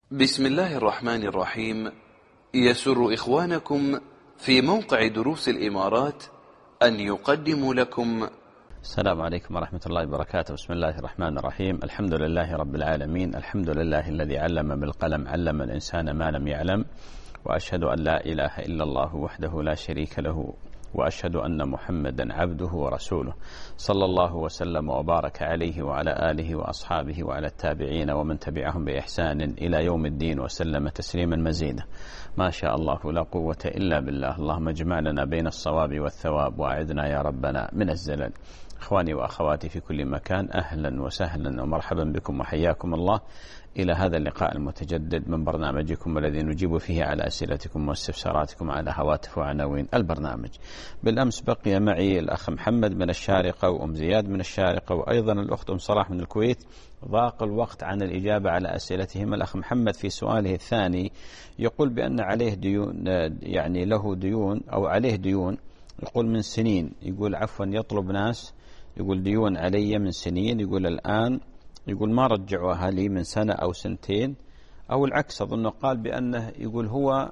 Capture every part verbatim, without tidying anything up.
بسم الله الرحمن الرحيم. يسر إخوانكم في موقع دروس الإمارات أن يقدموا لكم. السلام عليكم ورحمة الله وبركاته. بسم الله الرحمن الرحيم. الحمد لله رب العالمين. الحمد لله الذي علم بالقلم، علم الإنسان ما لم يعلم، وأشهد أن لا إله إلا الله وحده لا شريك له، وأشهد أن محمدا عبده ورسوله، صلى الله وسلم وبارك عليه وعلى آله وأصحابه وعلى التابعين ومن تبعهم بإحسان إلى يوم الدين، وسلم تسليما مزيدا. ما شاء الله لا قوة إلا بالله. اللهم اجمعنا بين الصواب والثواب، وأعذنا يا ربنا من الزلل. إخواني وأخواتي في كل مكان، أهلا وسهلا ومرحبا بكم وحياكم الله إلى هذا اللقاء المتجدد من برنامجكم الذي نجيب فيه على أسئلتكم واستفساراتكم على هواتف وعناوين البرنامج. بالأمس بقي معي الأخ محمد من الشارقة، وأم زياد من الشارقة، وأيضا الأخت أم صلاح من الكويت. ضاق الوقت عن الإجابة على أسئلتهم. الأخ محمد في سؤاله الثاني يقول بأن عليه ديون، يعني له ديون أو عليه ديون، يقول من سنين، يقول عفوا يطلب ناس، يقول ديون علي من سنين، يقول الآن يقول ما رجعوها لي من سنة أو سنتين أو العكس. أظنه قال بأنه يقول هو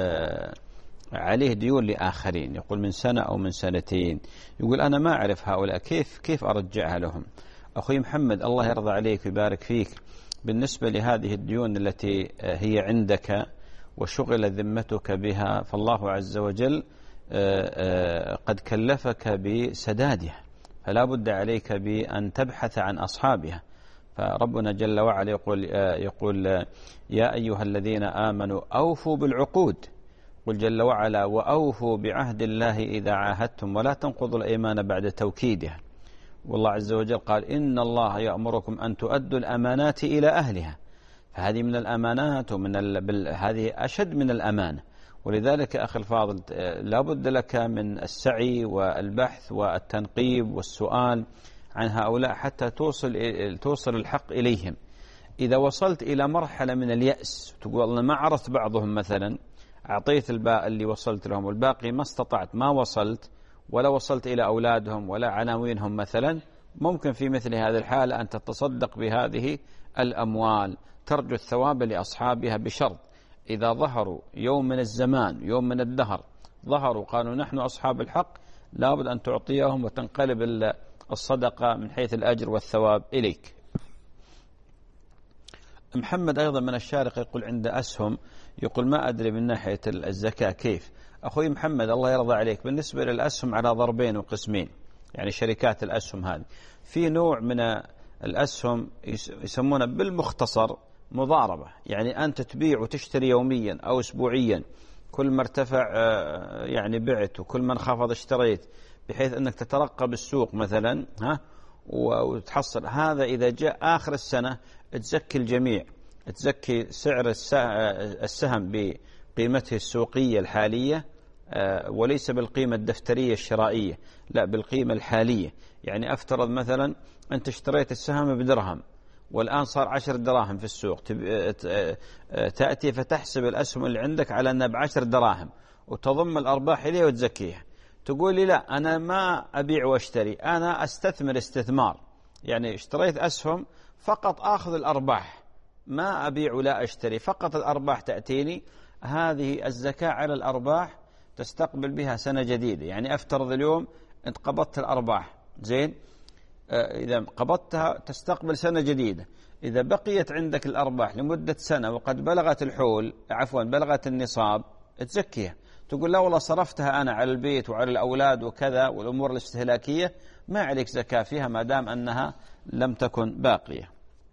آه عليه ديون لآخرين، يقول من سنة أو من سنتين. يقول أنا ما أعرف هؤلاء كيف كيف أرجعها لهم. أخوي محمد الله يرضى عليك ويبارك فيك، بالنسبة لهذه الديون التي هي عندك وشغل ذمتك بها، فالله عز وجل آه آه قد كلفك بسدادها، فلا بد عليك بأن تبحث عن أصحابها. فربنا جل وعلا يقول, يقول يا أيها الذين آمنوا أوفوا بالعقود، قل جل وعلا وأوفوا بعهد الله إذا عاهدتم ولا تنقضوا الأيمان بعد توكيدها. والله عز وجل قال إن الله يأمركم أن تؤدوا الأمانات إلى أهلها، فهذه من الأمانات، ومن ال... هذه أشد من الأمانة. ولذلك أخي الفاضل لا بد لك من السعي والبحث والتنقيب والسؤال عن هؤلاء حتى توصل توصل الحق إليهم. إذا وصلت إلى مرحلة من اليأس تقول أنا ما عرفت بعضهم، مثلا أعطيت الباقي اللي وصلت لهم والباقي ما استطعت، ما وصلت ولا وصلت إلى أولادهم ولا عناوينهم مثلا، ممكن في مثل هذه الحالة أن تتصدق بهذه الأموال، ترجو الثواب لأصحابها، بشرط إذا ظهروا يوم من الزمان، يوم من الدهر، ظهروا قالوا نحن أصحاب الحق، لابد أن تعطيهم وتنقلب الصدقة من حيث الأجر والثواب إليك. محمد أيضا من الشارقة يقول عند أسهم، يقول ما أدري من ناحية الزكاة كيف. أخوي محمد الله يرضى عليك، بالنسبة للأسهم على ضربين وقسمين، يعني شركات الأسهم هذه في نوع من الأسهم يسمونه بالمختصر مضاربة، يعني أنت تبيع وتشتري يوميا أو أسبوعيا، كل ما ارتفع يعني بعت وكل ما انخفض اشتريت، بحيث أنك تترقب السوق مثلا ها وتحصل. هذا إذا جاء آخر السنة تزكي الجميع، تزكي سعر السهم بقيمته السوقية الحالية وليس بالقيمة الدفترية الشرائية، لا بالقيمة الحالية. يعني أفترض مثلا أنت اشتريت السهم بدرهم والآن صار عشر دراهم في السوق، تأتي فتحسب الأسهم اللي عندك على أنها بعشر دراهم وتضم الأرباح إليه وتزكيها. تقول لي لا أنا ما أبيع واشتري، أنا أستثمر استثمار، يعني اشتريت أسهم فقط أخذ الأرباح، ما أبيع ولا أشتري، فقط الأرباح تأتيني. هذه الزكاة على الأرباح تستقبل بها سنة جديدة. يعني أفترض اليوم أنت قبضت الأرباح، زين، إذا قبضتها تستقبل سنة جديدة. إذا بقيت عندك الأرباح لمدة سنة وقد بلغت الحول، عفوا بلغت النصاب، تزكيها. تقول لا والله صرفتها أنا على البيت وعلى الأولاد وكذا والأمور الاستهلاكية، ما عليك زكاة فيها ما دام أنها لم تكن باقية.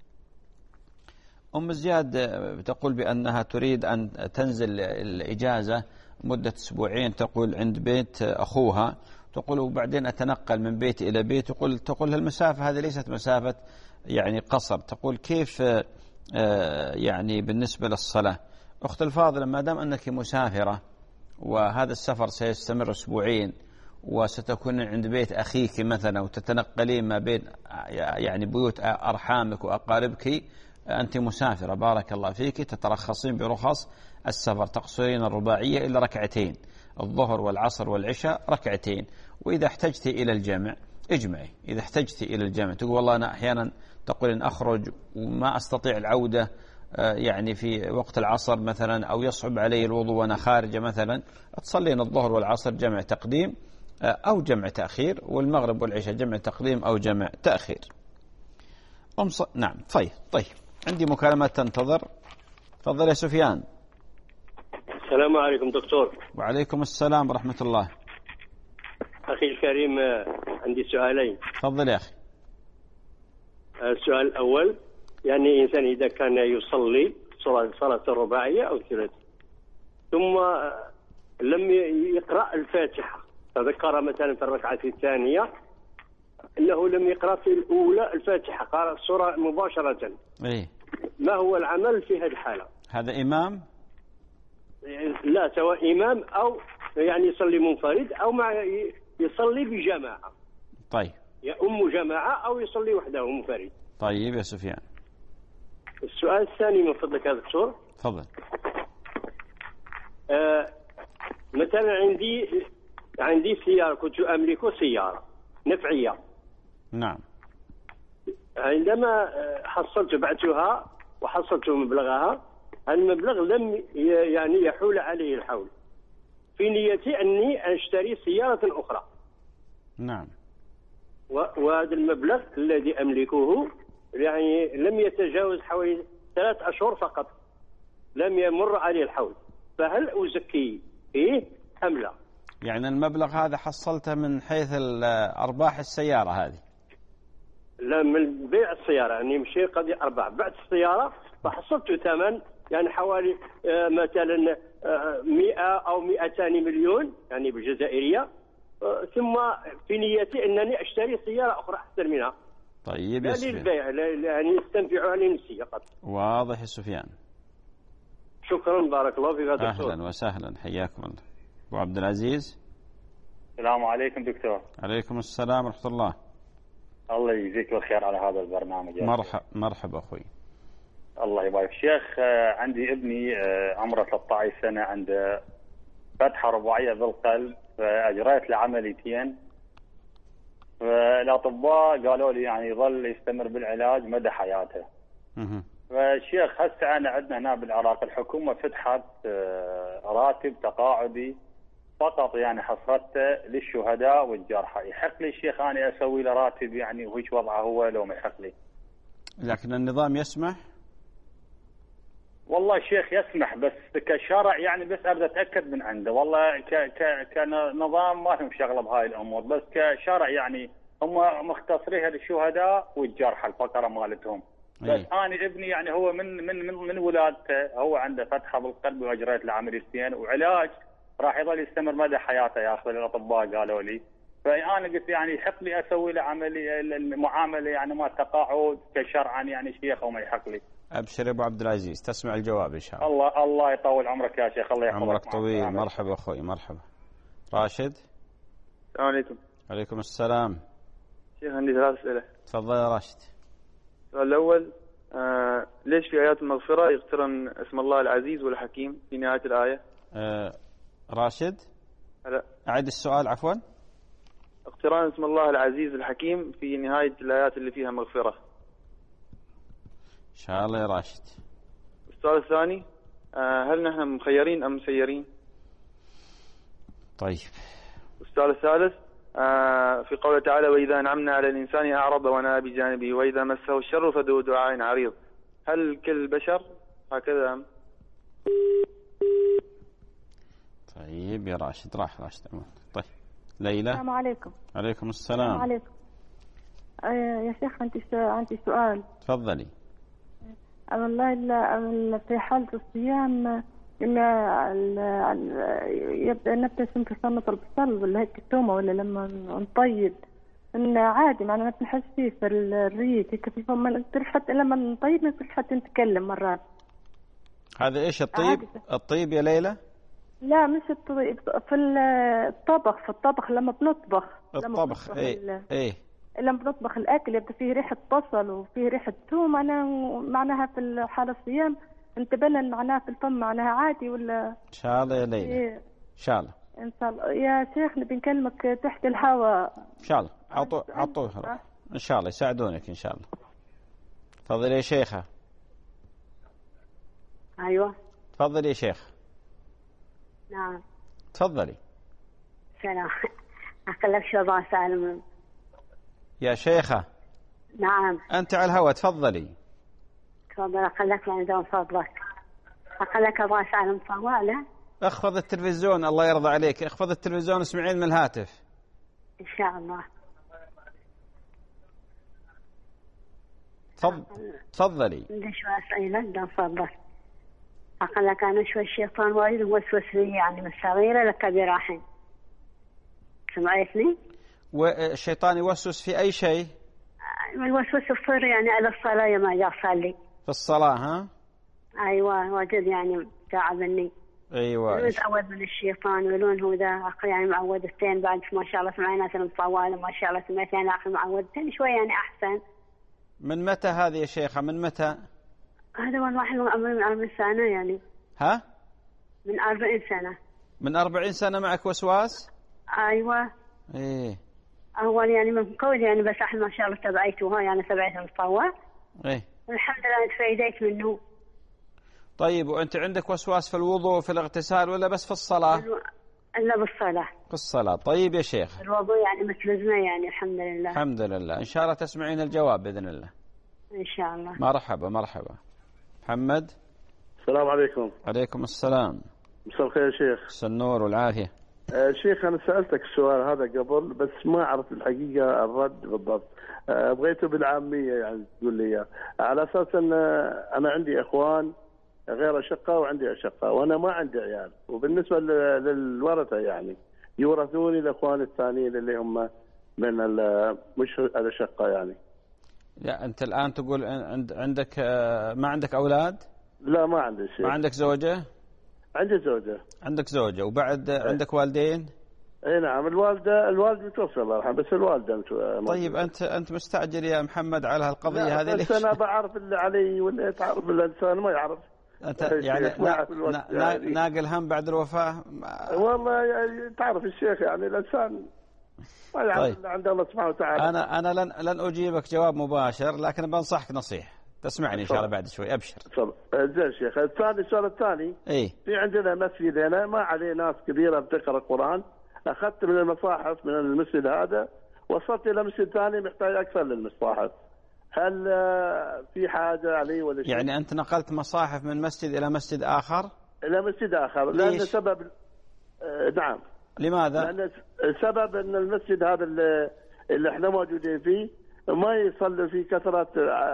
أم زياد تقول بأنها تريد أن تنزل الإجازة مدة أسبوعين، تقول عند بيت أخوها، تقول وبعدين أتنقل من بيت إلى بيت. تقول تقول المسافة هذه ليست مسافة يعني قصر. تقول كيف يعني بالنسبة للصلاة. أخت الفاضلة، ما دام أنك مسافرة وهذا السفر سيستمر أسبوعين وستكون عند بيت أخيك مثلا وتتنقلين ما بين يعني بيوت أرحامك وأقاربك، أنت مسافرة بارك الله فيك، تترخصين برخص السفر، تقصرين الرباعية إلا ركعتين، الظهر والعصر والعشاء ركعتين، وإذا احتجت إلى الجمع اجمعي. إذا احتجت إلى الجمع تقول والله أنا أحيانا تقول إن أخرج وما أستطيع العودة يعني في وقت العصر مثلا، أو يصعب علي الوضوء وأنا خارجة مثلا، تصلين الظهر والعصر جمع تقديم أو جمع تأخير، والمغرب والعشاء جمع تقديم أو جمع تأخير. أمص... نعم. طيب طيب عندي مكالمات تنتظر. تفضل يا سفيان. السلام عليكم دكتور. وعليكم السلام ورحمة الله. أخي الكريم، عندي سؤالين. تفضل يا أخي. السؤال الأول، يعني إنسان إذا كان يصلي صلاة الرباعية أو ثلاث ثم لم يقرأ الفاتحة، تذكر مثلا في الركعة الثانية أنه لم يقرأ في الأولى الفاتحة، قرأ السورة مباشرة. إيه؟ ما هو العمل في هذه الحالة؟ هذا إمام؟ لا، سواء إمام أو يعني يصلي منفرد أو مع يصلي بجماعة. طيب. يؤم جماعة أو يصلي وحده منفرد. طيب يا سفيان. السؤال الثاني من فضلك يا دكتور. تفضل. آه مثلا عندي عندي سيارة، كنت أملك سيارة نفعية. نعم. عندما حصلت بعتها وحصلت مبلغها، المبلغ لم يعني يحول عليه الحول، في نيتي أني أشتري سيارة أخرى. نعم. وهذا المبلغ الذي أملكه يعني لم يتجاوز حوالي ثلاث أشهر فقط، لم يمر عليه الحول، فهل أزكي فيه أم لا؟ يعني المبلغ هذا حصلته من حيث أرباح السيارة هذه؟ لا، من بيع السيارة، يعني مشي قضية أرباح. بعت السيارة فحصلت ثمن يعني حوالي آه مثلا آه مئة أو مئتان مليون يعني بالجزائرية، آه ثم في نيتي أنني أشتري سيارة أخرى أحسن منها. طيب يا سفيان. لا للبيع، يعني استنفعها لنفسي فقط. واضح يا سفيان. شكرا، بارك الله فيك دكتور. أهلا وسهلا، حياكم الله. أبو عبد العزيز. السلام عليكم دكتور. عليكم السلام ورحمة الله. الله يجزيك الخير على هذا البرنامج. مرحبا مرحبا أخوي. الله يبارك. شيخ، عندي ابني عمره ثلاثة عشر سنة، عنده فتحة رباعية بالقلب، فأجريت له عمليتين، فالأطباء قالوا لي يعني يظل يستمر بالعلاج مدى حياته. اها. فالشيخ هسه أنا عندنا هنا بالعراق الحكومة فتحت راتب تقاعدي فقط، يعني حصرته للشهداء والجرحى. يحق لي الشيخ أنا أسوي له راتب يعني وهيش وضعه هو لو ما يحق لي؟ لكن النظام يسمح؟ والله الشيخ يسمح، بس كشرع يعني بس أبدأ أتأكد من عنده. والله ك ك كنظام ما هم شغلة بهاي الأمور، بس كشرع يعني هم مختصريها للشهداء والجرحى الفقرة مالتهم. بس أيه. أنا ابني يعني هو من من من, من ولادته هو عنده فتحة بالقلب وأجريت له عمليتين وعلاج راح يظل يستمر مدى حياته يا أخي، الأطباء قالوا لي. فأنا قلت يعني يحق لي أسوي له عملية المعاملة يعني ما تقاعد كشرعا يعني شيخ أو ما يحق لي؟ أبشر يا أبو عبد العزيز، تسمع الجواب إن شاء الله. الله الله يطول عمرك يا شيخ. الله يحفظك. عمرك طويل. مرحبا أخوي. مرحبا. راشد. السلام عليكم. عليكم السلام. شيخ عندي ثلاث أسئلة. تفضل يا راشد. السؤال الأول، آه ليش في آيات المغفرة يقترن اسم الله العزيز والحكيم في نهاية الآية؟ آه راشد. لا. أعد السؤال عفوا. اقتران اسم الله العزيز الحكيم في نهاية الآيات اللي فيها مغفرة. إن شاء الله يا راشد. السؤال الثاني، آه هل نحن مخيرين أم مسيرين؟ طيب. السؤال الثالث، آه في قوله تعالى وإذا أنعمنا على الإنسان أعرض ونأى بجانبه وإذا مسه الشر فذو دعاء عريض، هل كل البشر هكذا أم؟ طيب يا راشد، راح راشد أمان. طيب ليلى. السلام عليكم. عليكم السلام. السلام عليكم. آه يا شيخ عندي عندي سؤال. تفضلي. والله إلا في حالة الصيام إلا يبدأ نبتسم في صمت البصل ولا هيك التومة، ولا لما نطيب إن عادي معنا نحس فيه في الريق هيك في الفم، ما حتى لما نطيب ما حتى نتكلم مرات. هذا إيش الطيب؟ عادي. الطيب يا ليلى؟ لا مش الطيب، في الطبخ في الطبخ لما بنطبخ. الطبخ إيه إيه. لما بنطبخ الأكل يبدأ فيه ريحة بصل وفيه ريحة ثوم، أنا معناها في حالة الصيام انتبهنا معناها في الفم معناها عادي ولا؟ إن شاء الله يا ليلى. إيه؟ إن شاء الله. إن شاء الله يا شيخ نبي نكلمك تحت الهواء. إن شاء الله. عطوا عطوها إن شاء الله يساعدونك إن شاء الله. تفضلي يا شيخة. أيوة. تفضلي يا شيخ. نعم. تفضلي. سلام. أقول لك شو ضاع سالم. يا شيخة. نعم. أنت على الهواء، تفضلي. تفضل. أقول لك يعني دون فضلك. أقول لك ضاع سالم طوالة. اخفض التلفزيون الله يرضى عليك، اخفض التلفزيون اسمعين من الهاتف. إن شاء الله. تفضل. تفضلي. عندي شوية أسئلة دون فضلك. أقول لك أنا شوي الشيطان وايد موسوس لي يعني من صغيرة لكبيرة الحين. سمعتني؟ والشيطان يوسوس في أي شيء؟ الوسوس يصير يعني على الصلاة يا ما جاء صلي. في الصلاة ها؟ أيوة واجد يعني تعبني. أيوة. متعود من الشيطان يقولون هو ذا أخي يعني معودتين بعد ما شاء الله سمعنا مثلا طوال ما شاء الله سمعتين أخي معودتين شوي يعني أحسن. من متى هذه يا شيخة؟ من متى؟ هذا والله من عمري من أربعين سنة يعني. ها؟ من أربعين سنة. من أربعين سنة معك وسواس؟ أيوة. إيه. أول يعني من قول يعني بس أحد ما شاء الله تبعيته يعني تبعيته المطوع. إيه. الحمد لله تفيديت منه. طيب وأنت عندك وسواس في الوضوء في الاغتسال ولا بس في الصلاة؟ إلا بالصلاة. في الصلاة. طيب يا شيخ. الوضوء يعني متلزمة يعني الحمد لله. الحمد لله. إن شاء الله تسمعين الجواب بإذن الله. إن شاء الله. مرحبا مرحبا. محمد. السلام عليكم. عليكم السلام. مساء الخير يا شيخ. مساء النور والعافية. آه شيخ أنا سألتك السؤال هذا قبل بس ما عرفت الحقيقة الرد بالضبط. آه بغيته بالعامية يعني تقول لي إياه على أساس أن أنا عندي إخوان غير أشقة وعندي أشقة وأنا ما عندي عيال وبالنسبة للورثة يعني يورثوني الإخوان الثانيين اللي هم من مش الأشقة يعني. لا أنت الآن تقول عند عندك ما عندك أولاد؟ لا ما عندي شيء. ما عندك زوجة؟ عندي زوجة. عندك زوجة وبعد أي. عندك والدين؟ اي نعم الوالدة الوالد متوفى الله يرحمه بس الوالدة متوفى. طيب أنت أنت مستعجل يا محمد على هالقضية هذه ليش؟ بس أنا بعرف اللي علي واللي تعرف الإنسان ما يعرف. أنت يعني نا نا يعني. ناقل هم بعد الوفاة؟ والله يعني تعرف الشيخ يعني الإنسان ما يعرف طيب. عند الله سبحانه وتعالى. أنا أنا لن لن أجيبك جواب مباشر لكن بنصحك نصيحة تسمعني إن شاء الله بعد شوي أبشر. زين شيخ. الثاني السؤال الثاني إيه؟ في عندنا مسجد هنا ما عليه ناس كبيرة بتقرأ القرآن أخذت من المصاحف من المسجد هذا وصلت إلى مسجد ثاني محتاج أكثر للمصاحف هل في حاجة عليه ولا شيء؟ يعني أنت نقلت مصاحف من مسجد إلى مسجد آخر؟ إلى مسجد آخر. ليش؟ لأن سبب آه نعم. لماذا؟ لأن السبب أن المسجد هذا اللي, اللي احنا موجودين فيه ما يصلي فيه كثرة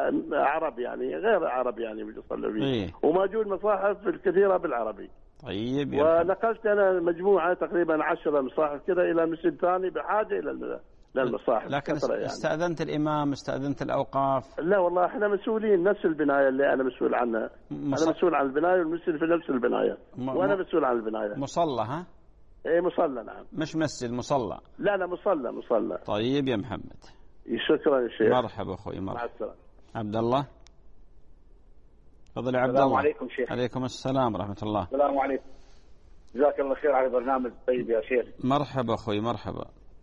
عرب يعني غير عرب يعني بيصلي فيه. إيه؟ وموجود مصاحف الكثيرة بالعربي. طيب. ونقلت أنا مجموعة تقريبا عشرة مصاحف كذا إلى مسجد ثاني بحاجة إلى للمصاحف. لكن يعني. استأذنت الإمام استأذنت الأوقاف؟ لا والله احنا مسؤولين نفس البناية اللي أنا مسؤول عنها. مص... أنا مسؤول عن البناية والمسجد في نفس البناية. م... وأنا مسؤول عن البناية. مصلى ها؟ إيه مصلى نعم. مش مسجد مصلى. لا لا مصلى مصلى. طيب يا محمد. شكرا يا شيخ. مرحبا أخوي مرحبا. مع السلامة. عبد الله. تفضل يا عبد الله. السلام عليكم شيخ. عليكم السلام ورحمة الله. السلام عليكم. جزاك الله خير على البرنامج الطيب يا شيخ. مرحبا أخوي مرحبا.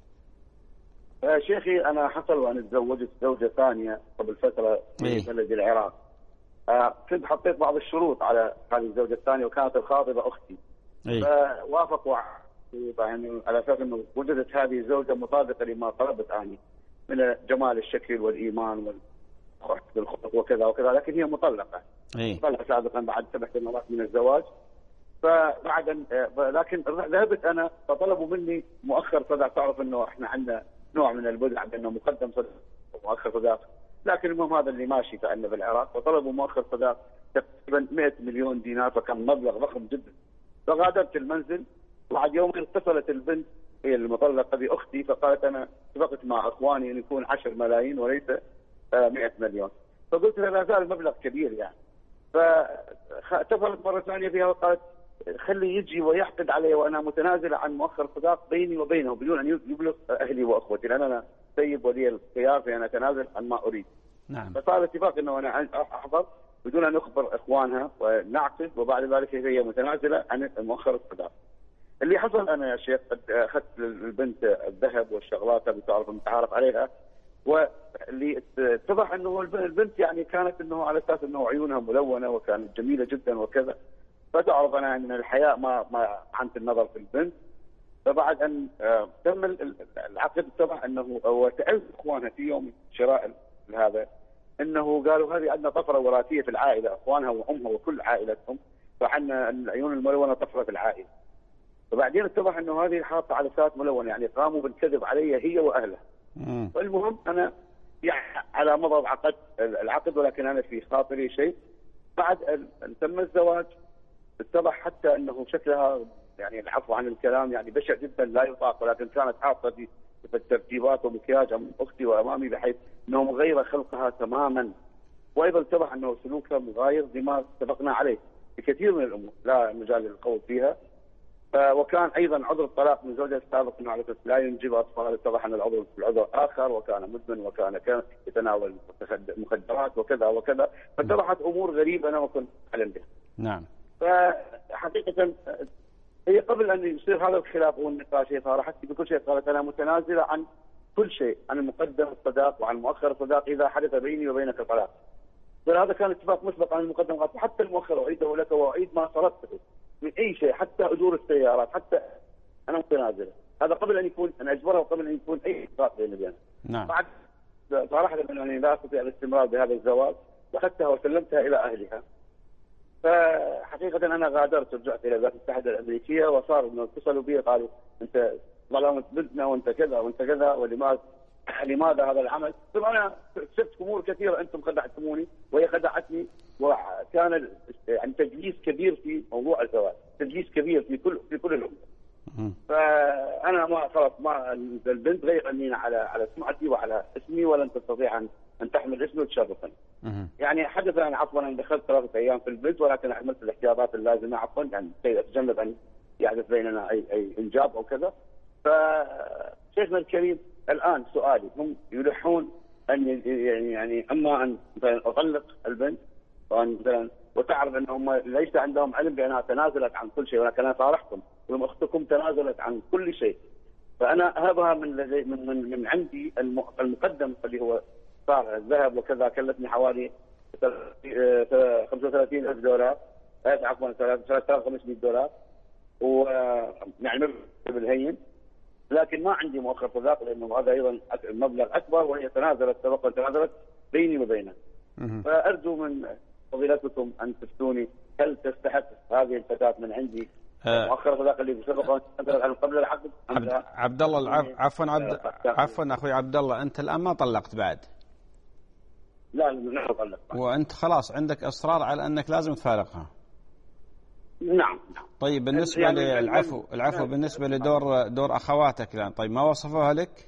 آه شيخي أنا حصل وأنا تزوجت زوجة ثانية قبل فترة في إيه؟ بلد العراق. آه كنت حطيت بعض الشروط على هذه الزوجة الثانية وكانت الخاطبة أختي. إيه؟ فوافقوا يعني على أساس أنه وجدت هذه الزوجة مطابقة لما طلبت عني من جمال الشكل والإيمان والخلق وكذا وكذا لكن هي مطلقة. إيه؟ مطلقة سابقا بعد سبع سنوات من الزواج. فبعد لكن ذهبت انا فطلبوا مني مؤخر صداق. تعرف انه احنا عندنا نوع من البدع بانه مقدم صداق ومؤخر صداق لكن المهم هذا اللي ماشي كأنه بالعراق. وطلبوا مؤخر صداق تقريبا مئة مليون دينار فكان مبلغ ضخم جدا. فغادرت المنزل وبعد يومين اتصلت البنت هي المطلقه باختي فقالت انا اتفقت مع اخواني ان يكون عشرة ملايين وليس مئة مليون. فقلت لها لا زال مبلغ كبير يعني. فاتصلت مره ثانيه فيها وقالت خلي يجي ويحقد علي وانا متنازله عن مؤخر صداق بيني وبينه بدون ان يبلغ اهلي واخوتي لان انا سيب ولي الخيار فانا اتنازل عن ما اريد. نعم. فصار اتفاق انه انا احضر بدون ان اخبر اخوانها ونعقد وبعد ذلك هي متنازله عن مؤخر الصداق. اللي حصل انا يا شيخ اخذت البنت الذهب والشغلات اللي تعرف متعارف عليها واللي اتضح انه البنت يعني كانت انه على اساس انه عيونها ملونه وكانت جميله جدا وكذا، فتعرف انا ان الحياء ما ما عنت النظر في البنت. فبعد ان تم العقد اتضح انه وسالت اخوانها في يوم شراء هذا انه قالوا هذه عندنا طفره وراثيه في العائله، اخوانها وامها وكل عائلتهم، فعندنا العيون الملونه طفره في العائله. فبعدين اتضح انه هذه حاطه عدسات ملونه، يعني قاموا بالكذب علي هي واهلها. فالمهم انا يعني على مضض عقد العقد، ولكن انا في خاطري شيء. بعد ان تم الزواج اتضح حتى انه شكلها يعني العفو عن الكلام يعني بشع جدا لا يطاق، ولكن كانت حاطه في الترتيبات ومكياج اختي وامامي بحيث انه مغيره خلقها تماما. وايضا اتضح انه سلوكها مغاير لما اتفقنا عليه بكثير من الامور لا مجال للقول فيها. وكان ايضا عذر الطلاق من زوجها السابق انه على اساس لا ينجب اطفال، اتضح ان العذر العذر اخر، وكان مدمن وكان كان يتناول مخدرات وكذا وكذا، فاتضحت امور غريبه انا ما كنت اعلم بها. نعم. فحقيقه هي قبل ان يصير هذا الخلاف والنقاش هي صارحت بكل شيء، قالت انا متنازله عن كل شيء، عن مقدم الصداق وعن مؤخر الصداق اذا حدث بيني وبينك طلاق. هذا كان اتفاق مسبق عن المقدم، قالت حتى المؤخر اعيده لك واعيد ما صرفته من اي شيء، حتى اجور السيارات، حتى انا متنازله. هذا قبل ان يكون ان اجبرها وقبل ان يكون اي اتفاق بيني وبينها. نعم. بعد صراحه انني لا استطيع الاستمرار بهذا الزواج، واخذتها وسلمتها الى اهلها. فحقيقه انا غادرت، رجعت الى الولايات المتحده الامريكيه، وصار انه اتصلوا بي قالوا انت ظلمت بنتنا وانت كذا وانت كذا، ولماذا لماذا هذا العمل؟ ثم انا شفت امور كثيره انتم خدعتموني وهي خدعتني، وكان يعني تدليس كبير في موضوع الزواج، تدليس كبير في كل في كل الامور. فانا ما خلاص ما البنت غير امينه على على سمعتي وعلى اسمي، ولن تستطيع ان ان تحمل اسمي وتشرفني. يعني حدث انا عفوا ان دخلت ثلاثه ايام في البيت، ولكن عملت الاحتياطات اللازمه عفوا يعني اتجنب ان يحدث بيننا اي اي انجاب او كذا. فشيخنا الكريم الان سؤالي، هم يلحون ان يعني يعني اما ان مثلا اطلق البنت وان مثلا وتعرف انهم ليس عندهم علم بانها تنازلت عن كل شيء، ولكن انا صارحتم وهم اختكم تنازلت عن كل شيء. فانا هذا من من من, من عندي المقدم اللي هو صار الذهب وكذا كلفني حوالي خمسة وثلاثين ألف دولار، عفوا ثلاثة آلاف وخمسمئة دولار، ويعني بالهين، لكن ما عندي مؤخر صداق لانه هذا ايضا مبلغ اكبر، وهي تنازلت سبقا تنازلت بيني وبينها. فارجو من فضيلتكم ان تفتوني، هل تستحق هذه الفتاه من عندي مؤخر صداق اللي سبقا تنازلت قبل العقد؟ عبد الله عفوا عبد عفوا اخوي عبد الله، انت الان ما طلقت بعد؟ لا لا طلقت. وانت خلاص عندك اصرار على انك لازم تفارقها؟ نعم. طيب بالنسبة يعني للعفو العفو يعني بالنسبة لدور دور أخواتك الآن، طيب ما وصفوها لك؟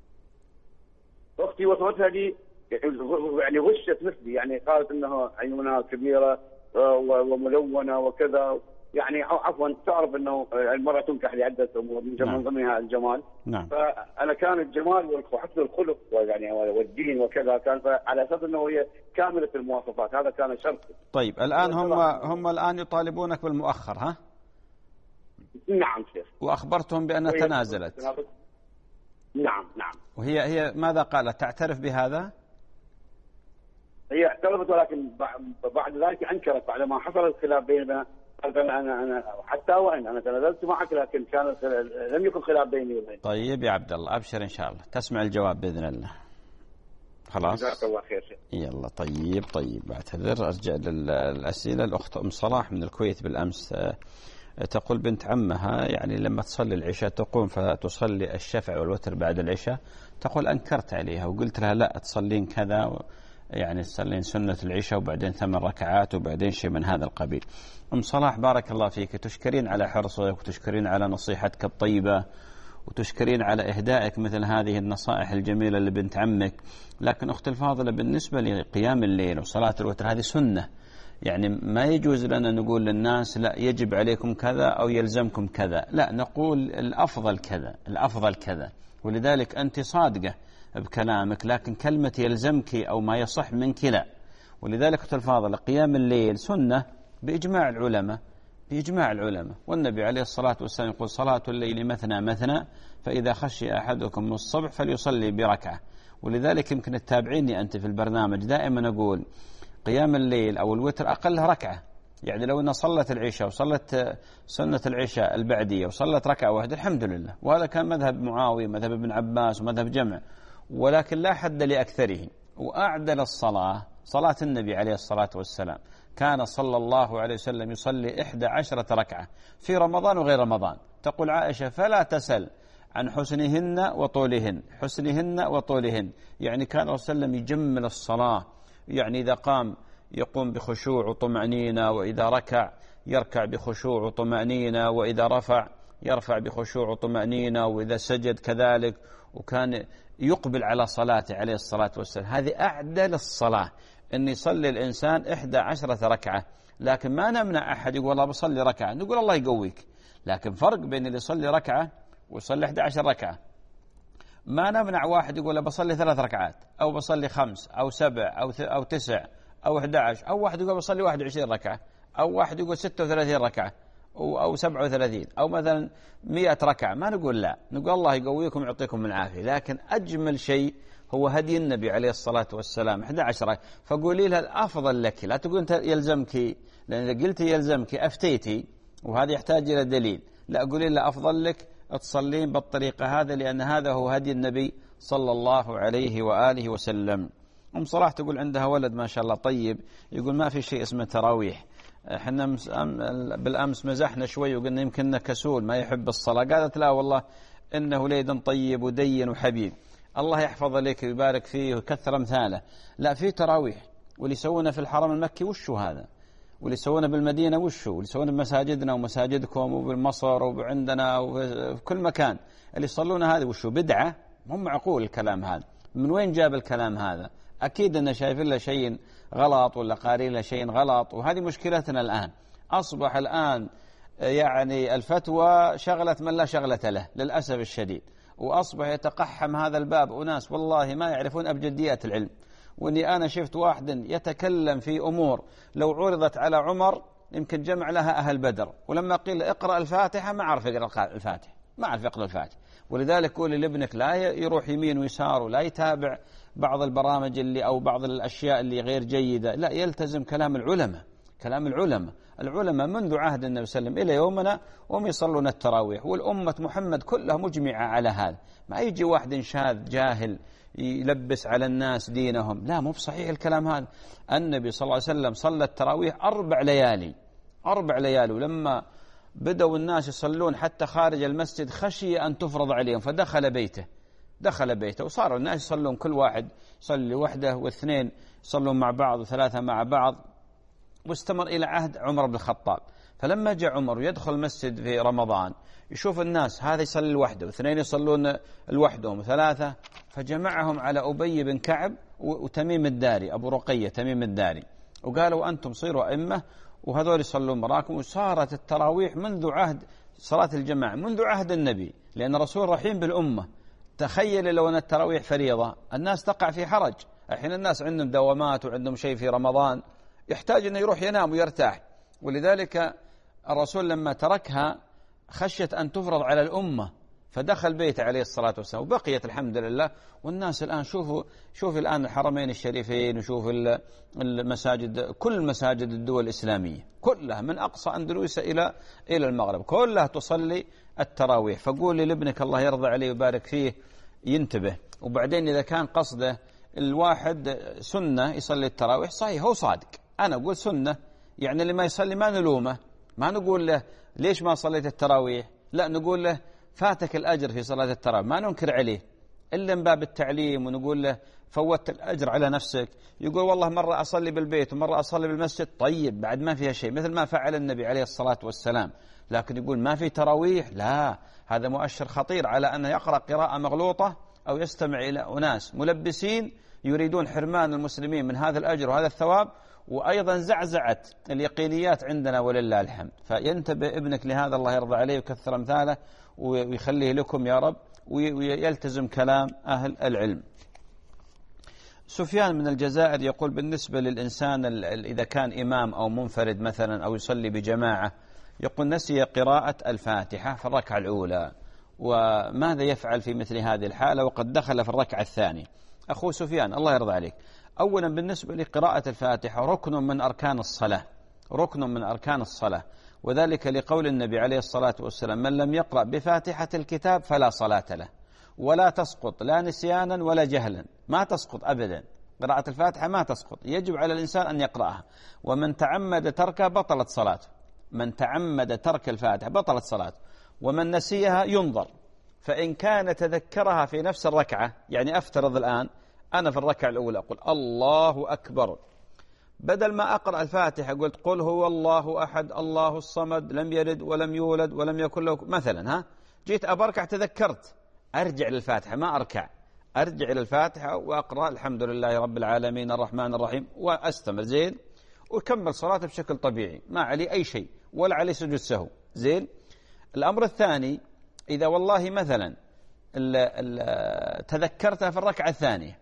أختي وصفتها لي يعني غشت مثلي، يعني قالت أنها عيونها كبيرة وملونة وكذا، يعني عفوا تعرف أنه المرأة تنكح لعدة أمور من ضمنها الجمال. نعم. فأنا كان الجمال وحسن الخلق يعني والدين وكذا، كان على أساس أنه هي كاملة المواصفات، هذا كان شرطي. طيب الآن هم هم الآن يطالبونك بالمؤخر ها؟ نعم شيخ. وأخبرتهم بأنها تنازلت؟ نعم نعم. وهي هي ماذا قالت؟ تعترف بهذا؟ هي اعترفت، ولكن بعد ذلك أنكرت بعد ما حصل الخلاف بيننا. قالت أنا أنا حتى وإن أنا تنازلت معك، لكن كان لم يكن خلاف بيني وبينك. طيب يا عبد الله أبشر إن شاء الله تسمع الجواب بإذن الله. خلاص. جزاك الله خير شيخ. يلا طيب طيب بعتذر. أرجع للأسئلة. الأخت أم صلاح من الكويت بالأمس تقول بنت عمها يعني لما تصلي العشاء تقوم فتصلي الشفع والوتر بعد العشاء، تقول أنكرت عليها وقلت لها لا تصلين كذا، يعني تصلين سنة العشاء وبعدين ثمان ركعات وبعدين شيء من هذا القبيل. أم صلاح بارك الله فيك، تشكرين على حرصك وتشكرين على نصيحتك الطيبة وتشكرين على إهدائك مثل هذه النصائح الجميلة لبنت عمك، لكن أخت الفاضلة بالنسبة لقيام الليل وصلاة الوتر هذه سنة، يعني ما يجوز لنا نقول للناس لا يجب عليكم كذا أو يلزمكم كذا، لا نقول الأفضل كذا الأفضل كذا. ولذلك أنت صادقة بكلامك، لكن كلمة يلزمك أو ما يصح منك لا. ولذلك أخت الفاضلة قيام الليل سنة بإجماع العلماء بإجماع العلماء، والنبي عليه الصلاة والسلام يقول صلاة الليل مثنى مثنى فإذا خشي أحدكم الصبح فليصلي بركعة. ولذلك يمكن تتابعيني أنت في البرنامج دائما أقول قيام الليل أو الوتر أقلها ركعة. يعني لو أنها صلت العشاء وصلت سنة العشاء البعدية وصلت ركعة واحدة الحمد لله، وهذا كان مذهب معاوية مذهب ابن عباس ومذهب جمع، ولكن لا حد لأكثره. وأعدل الصلاة صلاة النبي عليه الصلاة والسلام، كان صلى الله عليه وسلم يصلي إحدى عشرة ركعة في رمضان وغير رمضان. تقول عائشة فلا تسل عن حسنهن وطولهن، حسنهن وطولهن، يعني كان الرسول صلى الله عليه وسلم يجمل الصلاة، يعني إذا قام يقوم بخشوع وطمأنينة، وإذا ركع يركع بخشوع وطمأنينة، وإذا رفع يرفع بخشوع وطمأنينة، وإذا سجد كذلك، وكان يقبل على صلاته عليه الصلاة والسلام. هذه أعدل الصلاة، أن يصلي الإنسان إحدى عشرة ركعة. لكن ما نمنع أحد يقول الله بصلي ركعة، نقول الله يقويك، لكن فرق بين اللي يصلي ركعة ويصلي إحدى عشرة ركعة. ما نمنع واحد يقول بصلي ثلاث ركعات أو بصلي خمس أو سبع أو أو تسع أو أحد عشر، أو واحد يقول بصلي واحد وعشرين ركعة، أو واحد يقول ستة وثلاثين ركعة أو أو سبعة وثلاثين أو مثلا مئة ركعة. ما نقول لا، نقول الله يقويكم ويعطيكم العافية. لكن أجمل شيء هو هدي النبي عليه الصلاة والسلام إحدى عشرة. فقولي لها الأفضل لك، لا تقول أنت يلزمك، لأن إذا قلت يلزمك أفتيتي وهذا يحتاج إلى دليل. لا، قولي لها أفضل لك تصلين بالطريقة هذا، لأن هذا هو هدي النبي صلى الله عليه وآله وسلم. أم صلاح تقول عندها ولد ما شاء الله طيب، يقول ما في شيء اسمه تراويح. احنا بالأمس مزحنا شوي وقلنا يمكننا كسول ما يحب الصلاة، قالت لا والله إنه ليد طيب ودين وحبيب، الله يحفظ لك ويبارك فيه ويكثر أمثاله. لا، في تراويح، واللي يسوونه في الحرم المكي وشو هذا، واللي يسوونه بالمدينة وشو، واللي يسوونه بمساجدنا ومساجدكم وبالمصر وعندنا وفي كل مكان اللي يصلون هذه وشو، بدعة؟ هم معقول الكلام هذا؟ من وين جاب الكلام هذا؟ أكيد أن شايفين له شيء غلط ولا قارين له شيء غلط، وهذه مشكلتنا الآن. أصبح الآن يعني الفتوى شغلة من لا شغلة له للأسف الشديد، وأصبح يتقحم هذا الباب أناس والله ما يعرفون أبجديات العلم. وإني أنا شفت واحد يتكلم في أمور لو عرضت على عمر يمكن جمع لها أهل بدر، ولما قيل اقرأ الفاتحة ما عرف يقرأ الفاتحة، ما عرف يقرأ الفاتحة. ولذلك قول لابنك لا يروح يمين ويسار ولا يتابع بعض البرامج اللي أو بعض الأشياء اللي غير جيدة، لا، يلتزم كلام العلماء. كلام العلماء العلماء منذ عهد النبي صلى الله عليه وسلم إلى يومنا وهم يصلون التراويح، والأمة محمد كلها مجمعة على هذا. ما يجي واحد شاذ جاهل يلبس على الناس دينهم، لا، مو بصحيح الكلام هذا. النبي صلى الله عليه وسلم صلى التراويح أربع ليالي أربع ليالي ولما بدأوا الناس يصلون حتى خارج المسجد خشي أن تفرض عليهم، فدخل بيته دخل بيته وصاروا الناس يصلون، كل واحد يصلي وحده واثنين يصلون مع بعض وثلاثة مع بعض، واستمر إلى عهد عمر بن الخطاب. فلما جاء عمر يدخل المسجد في رمضان يشوف الناس هذا يصلي لوحده واثنين يصلون لوحدهم وثلاثة، فجمعهم على أبي بن كعب وتميم الداري، أبو رقية تميم الداري، وقالوا أنتم صيروا أئمة وهذول يصلون مراكم. وصارت التراويح منذ عهد صلاة الجماعة منذ عهد النبي، لأن الرسول رحيم بالأمة. تخيل لو أن التراويح فريضة الناس تقع في حرج. الحين الناس عندهم دوامات وعندهم شيء في رمضان يحتاج أنه يروح ينام ويرتاح، ولذلك الرسول لما تركها خشيت أن تفرض على الأمة فدخل بيته عليه الصلاة والسلام، وبقيت الحمد لله. والناس الآن شوفوا شوفوا الآن الحرمين الشريفين وشوفوا المساجد، كل مساجد الدول الإسلامية كلها من أقصى أندلسيا إلى إلى المغرب كلها تصلي التراويح. فقول لابنك الله يرضى عليه ويبارك فيه ينتبه. وبعدين إذا كان قصده الواحد سنة يصلي التراويح صحيح، هو صادق، أنا أقول سنة، يعني اللي ما يصلي ما نلومه، ما نقول له ليش ما صليت التراويح، لا، نقول له فاتك الأجر في صلاة التراويح، ما ننكر عليه إلا من باب التعليم، ونقول له فوت الأجر على نفسك. يقول والله مرة أصلي بالبيت ومرة أصلي بالمسجد، طيب بعد ما فيها شيء، مثل ما فعل النبي عليه الصلاة والسلام. لكن يقول ما في تراويح، لا، هذا مؤشر خطير على أنه يقرأ قراءة مغلوطة أو يستمع إلى أناس ملبسين يريدون حرمان المسلمين من هذا الأجر وهذا الثواب، وأيضا زعزعت اليقينيات عندنا ولله الحمد. فينتبه ابنك لهذا، الله يرضى عليه ويكثر أمثاله ويخليه لكم يا رب، ويلتزم كلام أهل العلم. سفيان من الجزائر يقول بالنسبة للإنسان إذا كان إمام أو منفرد مثلا أو يصلي بجماعة، يقول نسي قراءة الفاتحة في الركعة الأولى، وماذا يفعل في مثل هذه الحالة وقد دخل في الركعة الثانية؟ أخو سفيان الله يرضى عليك، أولا بالنسبة لقراءة الفاتحة ركن من أركان الصلاة، ركن من أركان الصلاة، وذلك لقول النبي عليه الصلاة والسلام: من لم يقرأ بفاتحة الكتاب فلا صلاة له، ولا تسقط لا نسيانا ولا جهلا، ما تسقط أبدا، قراءة الفاتحة ما تسقط، يجب على الإنسان أن يقرأها، ومن تعمد تركها بطلت صلاته، من تعمد ترك الفاتحة بطلت صلاته، ومن نسيها ينظر، فإن كان تذكرها في نفس الركعة، يعني أفترض الآن أنا في الركعة الأولى أقول الله أكبر، بدل ما أقرأ الفاتحة قلت قل هو الله أحد الله الصمد لم يلد ولم يولد ولم يكن له مثلا، ها جيت أبركع تذكرت، أرجع للفاتحة ما أركع، أرجع إلى الفاتحة وأقرأ الحمد لله رب العالمين الرحمن الرحيم وأستمر زين، وكمل صلاته بشكل طبيعي، ما عليه أي شيء ولا عليه سجود سهو زين. الأمر الثاني، إذا والله مثلا ال ال تذكرتها في الركعة الثانية،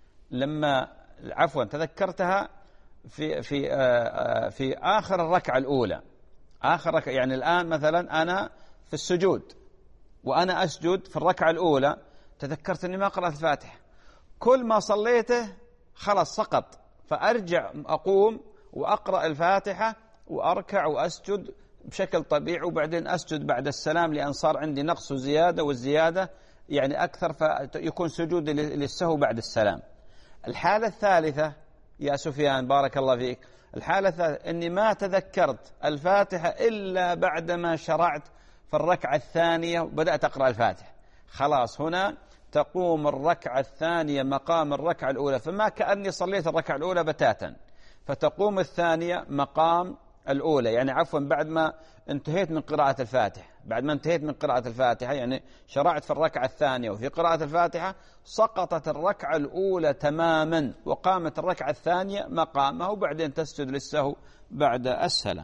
لما عفوا تذكرتها في في في آخر الركعة الأولى، آخر ركعة، يعني الآن مثلا أنا في السجود وأنا أسجد في الركعة الأولى تذكرت أني ما قرأت الفاتحة، كل ما صليته خلاص سقط، فأرجع أقوم وأقرأ الفاتحة وأركع وأسجد بشكل طبيعي، وبعدين أسجد بعد السلام لأن صار عندي نقص وزيادة، والزيادة يعني أكثر فيكون سجودي للسهو بعد السلام. الحالة الثالثة يا سفيان بارك الله فيك، الحالة الثالثة أني ما تذكرت الفاتحة إلا بعدما شرعت في الركعة الثانية وبدأت أقرأ الفاتحة، خلاص هنا تقوم الركعة الثانية مقام الركعة الأولى، فما كأني صليت الركعة الأولى بتاتا، فتقوم الثانية مقام الأولى، يعني عفوا بعد ما انتهيت من قراءة الفاتحة، بعد ما انتهيت من قراءة الفاتحة يعني شرعت في الركعة الثانية وفي قراءة الفاتحة، سقطت الركعة الأولى تماما وقامت الركعة الثانية مقامها، وبعدين تسجد للسهو بعد السلام.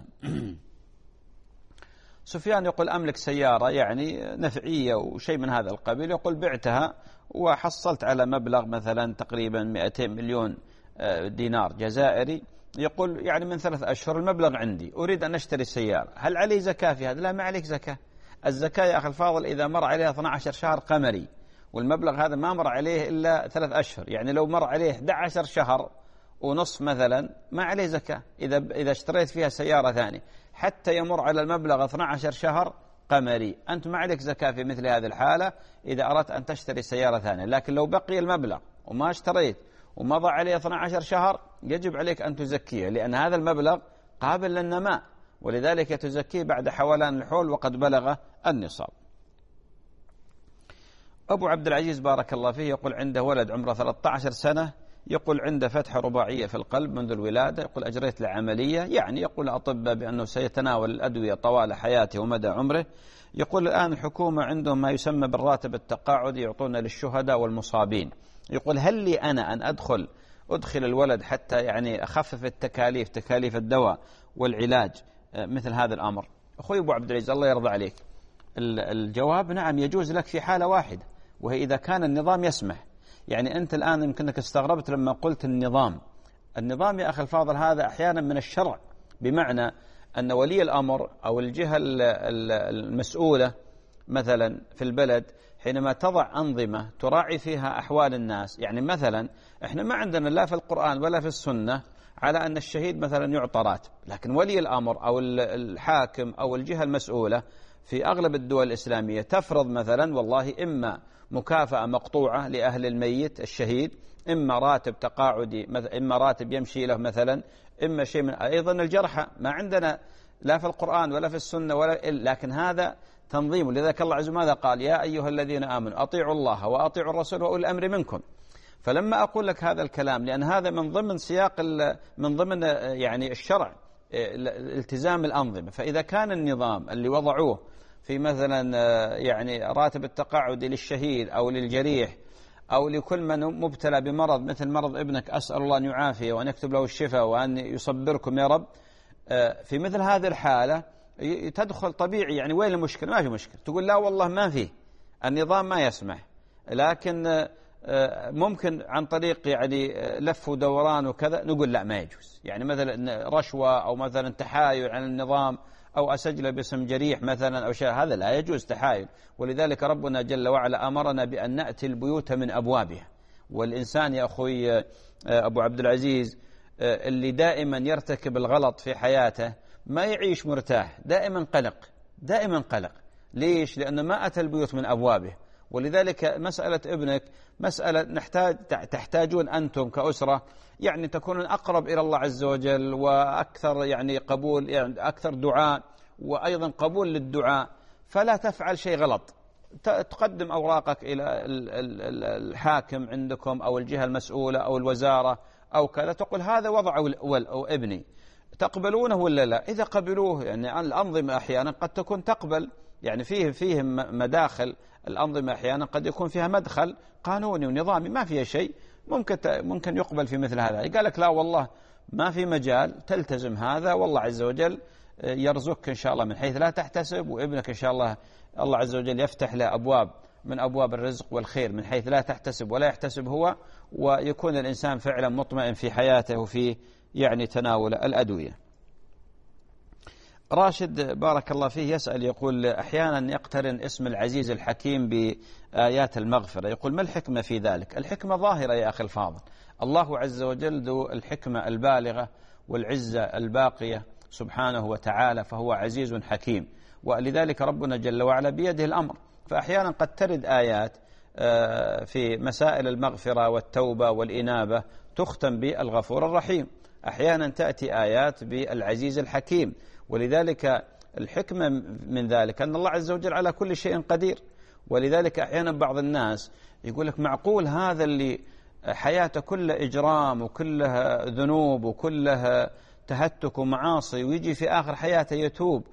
سفيان يقول أملك سيارة يعني نفعية وشيء من هذا القبيل، يقول بعتها وحصلت على مبلغ مثلا تقريبا مئتين مليون دينار جزائري، يقول يعني من ثلاث أشهر المبلغ عندي، أريد أن أشتري سيارة، هل علي زكاة في هذا؟ لا ما عليك زكاة. الزكاة يا أخي الفاضل إذا مر عليها اثني عشر شهر قمري، والمبلغ هذا ما مر عليه إلا ثلاث أشهر، يعني لو مر عليه أحد عشر شهر ونصف مثلا ما عليه زكاة إذا إذا اشتريت فيها سيارة ثانية، حتى يمر على المبلغ اثني عشر شهر قمري، أنت ما عليك زكاة في مثل هذه الحالة إذا أردت أن تشتري سيارة ثانية. لكن لو بقي المبلغ وما اشتريت ومضى عليه اثني عشر شهر يجب عليك أن تزكيه، لأن هذا المبلغ قابل للنماء، ولذلك تزكيه بعد حولان الحول وقد بلغ النصاب. أبو عبد العزيز بارك الله فيه يقول عنده ولد عمره ثلاثة عشر سنة، يقول عنده فتحة رباعية في القلب منذ الولادة، يقول أجريت له عملية، يعني يقول الأطباء بأنه سيتناول الأدوية طوال حياته ومدى عمره. يقول الآن الحكومة عندهم ما يسمى بالراتب التقاعدي يعطونه للشهداء والمصابين، يقول هل لي أنا أن أدخل أدخل الولد حتى يعني أخفف التكاليف تكاليف الدواء والعلاج مثل هذا الأمر؟ أخوي أبو عبد العزيز الله يرضى عليك، الجواب نعم يجوز لك في حالة واحدة، وهي إذا كان النظام يسمح. يعني أنت الآن يمكنك استغربت لما قلت النظام، النظام يا أخي الفاضل هذا أحيانا من الشرع، بمعنى أن ولي الأمر أو الجهة المسؤولة مثلا في البلد حينما تضع أنظمة تراعي فيها أحوال الناس، يعني مثلا إحنا ما عندنا لا في القرآن ولا في السنة على أن الشهيد مثلا يعطى راتب، لكن ولي الأمر أو الحاكم أو الجهة المسؤولة في أغلب الدول الإسلامية تفرض مثلا والله إما مكافأة مقطوعة لأهل الميت الشهيد، إما راتب تقاعدي، إما راتب يمشي له مثلا، إما شيء من أيضا الجرحى ما عندنا لا في القرآن ولا في السنة ولا، لكن هذا تنظيم. لذلك الله عز وجل ماذا قال؟ يا أيها الذين آمنوا أطيعوا الله وأطيعوا الرسول وأولي الأمر منكم. فلما أقول لك هذا الكلام لأن هذا من ضمن سياق من ضمن يعني الشرع التزام الأنظمة، فإذا كان النظام اللي وضعوه في مثلا يعني راتب التقاعد للشهيد أو للجريح أو لكل من مبتلى بمرض مثل مرض ابنك، أسأل الله أن يعافيه وأن يكتب له الشفاء وأن يصبركم يا رب، في مثل هذه الحالة تدخل طبيعي، يعني وين المشكلة؟ ما في مشكلة، تقول لا والله ما فيه، النظام ما يسمح، لكن ممكن عن طريق يعني لف ودوران وكذا نقول لا ما يجوز، يعني مثلا رشوة أو مثلا تحايل عن النظام أو أسجل باسم جريح مثلا أو شيء، هذا لا يجوز تحايل. ولذلك ربنا جل وعلا أمرنا بأن نأتي البيوت من أبوابها، والإنسان يا أخوي أبو عبد العزيز اللي دائما يرتكب الغلط في حياته ما يعيش مرتاح، دائما قلق، دائما قلق. ليش؟ لأنه ما أتى البيوت من أبوابه. ولذلك مسألة ابنك مسألة نحتاج تحتاجون أنتم كأسرة يعني تكونون أقرب إلى الله عز وجل، وأكثر يعني قبول، يعني أكثر دعاء، وأيضا قبول للدعاء. فلا تفعل شيء غلط، تقدم أوراقك إلى الحاكم عندكم أو الجهة المسؤولة أو الوزارة أو كذا، تقول هذا وضع أو ابني، تقبلونه ولا لا؟ إذا قبلوه، يعني الأنظمة أحيانا قد تكون تقبل، يعني فيه فيه مداخل الأنظمة أحيانا قد يكون فيها مدخل قانوني ونظامي ما فيها شيء، ممكن ممكن يقبل في مثل هذا. قال لك لا والله ما في مجال، تلتزم هذا، والله عز وجل يرزقك إن شاء الله من حيث لا تحتسب، وابنك إن شاء الله الله عز وجل يفتح له أبواب من أبواب الرزق والخير من حيث لا تحتسب ولا يحتسب هو، ويكون الإنسان فعلا مطمئن في حياته وفي يعني تناول الأدوية. راشد بارك الله فيه يسأل يقول أحيانا يقترن اسم العزيز الحكيم بآيات المغفرة، يقول ما الحكمة في ذلك؟ الحكمة ظاهرة يا أخي الفاضل، الله عز وجل ذو الحكمة البالغة والعزة الباقية سبحانه وتعالى، فهو عزيز حكيم، ولذلك ربنا جل وعلا بيده الأمر. فأحيانا قد ترد آيات في مسائل المغفرة والتوبة والإنابة تختم بالغفور الرحيم، أحيانا تأتي آيات بالعزيز الحكيم، ولذلك الحكمة من ذلك أن الله عز وجل على كل شيء قدير. ولذلك أحيانا بعض الناس يقول لك معقول هذا اللي حياته كلها إجرام وكلها ذنوب وكلها تهتك ومعاصي ويجي في آخر حياته يتوب